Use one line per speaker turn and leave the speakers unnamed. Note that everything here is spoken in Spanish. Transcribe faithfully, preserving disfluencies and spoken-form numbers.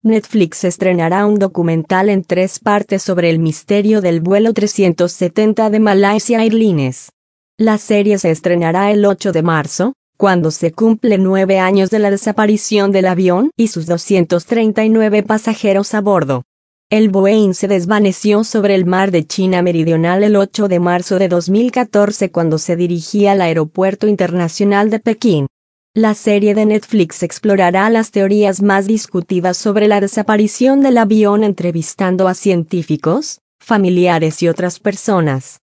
Netflix estrenará un documental en tres partes sobre el misterio del vuelo trescientos setenta de Malaysia Airlines. La serie se estrenará el ocho de marzo, cuando se cumplen nueve años de la desaparición del avión y sus doscientos treinta y nueve pasajeros a bordo. El Boeing se desvaneció sobre el mar de China Meridional el ocho de marzo de dos mil catorce cuando se dirigía al Aeropuerto Internacional de Pekín. La serie de Netflix explorará las teorías más discutidas sobre la desaparición del avión entrevistando a científicos, familiares y otras personas.